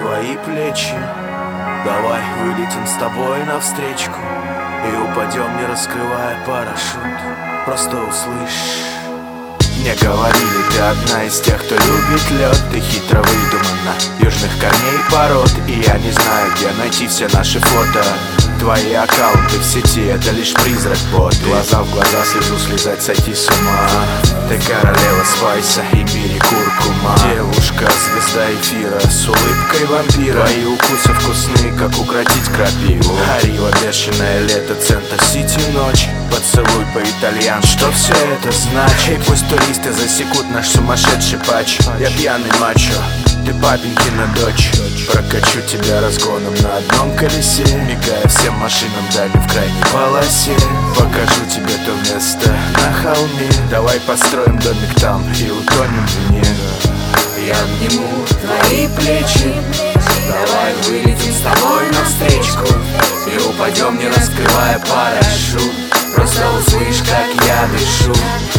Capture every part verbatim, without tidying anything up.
твои плечи. Давай вылетим с тобой навстречку и упадем, не раскрывая парашют. Просто услышь. Мне говорили, ты одна из тех, кто любит лед. Ты хитро выдумана, южных корней пород. И я не знаю, где найти все наши фото. Твои аккаунты в сети — это лишь призрак бот. Глаза в глаза, слезу слезать, сойти с ума. Ты королева спайса, имбирь и куркума. Девушка, звезда эфира, с улыбкой вампира. Твои укусы вкусные, как укротить крапиву. Арива, бешеное лето, Центр-Сити ночь. Поцелуй по-итальянски, что все это значит? И пусть туристы засекут наш сумасшедший патч. Я пьяный мачо, ты папенькина дочь. Прокачу тебя разгоном на одном колесе, мигая всем машинам дальним в крайней полосе. Покажу тебе то место на холме. Давай построим домик там и утонем в ней. Я обниму твои плечи. Давай вылетим с тобой навстречку и упадем, не раскрывая парашют. Просто услышь, как я дышу.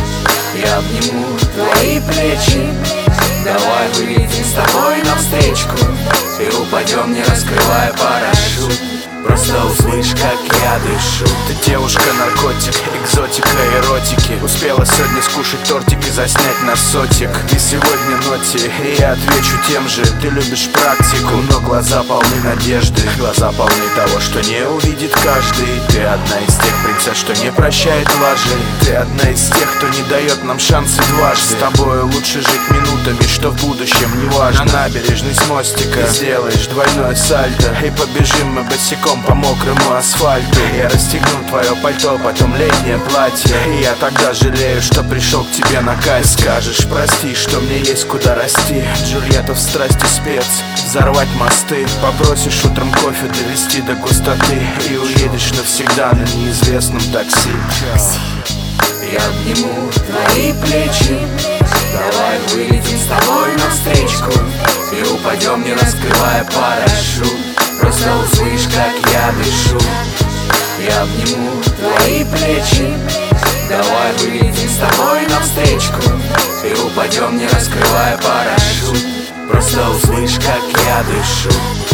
Я обниму твои плечи. Давай вылетим с тобой навстречку и упадем, не раскрывая парашют. Просто услышь, как я дышу. Ты девушка-наркотик, экзотика эротики. Успела сегодня скушать тортик и заснять на сотик. И сегодня ноте, и я отвечу тем же. Ты любишь практику, но глаза полны надежды. Глаза полны того, что не увидит каждый. Ты одна из тех принцесс, что не прощает лажи. Ты одна из тех, кто не дает нам шансы дважды. С тобой лучше жить минутами, что в будущем не важно. На набережной с мостика сделаешь двойное сальто, и побежим мы босиком по мокрому асфальту. Я расстегну твое пальто, потом летнее платье. И я тогда жалею, что пришел к тебе на кайф. Скажешь прости, что мне есть куда расти. Джульетта в страсти спец, взорвать мосты. Попросишь утром кофе довести до густоты и уедешь навсегда на неизвестном такси. Я обниму твои плечи. Давай вылетим с тобой навстречку и упадем, не раскрывая парашют. Просто услышь, как я дышу. Я обниму твои плечи. Давай вылетим с тобой навстречку и упадем, не раскрывая парашют. Просто услышь, как я дышу.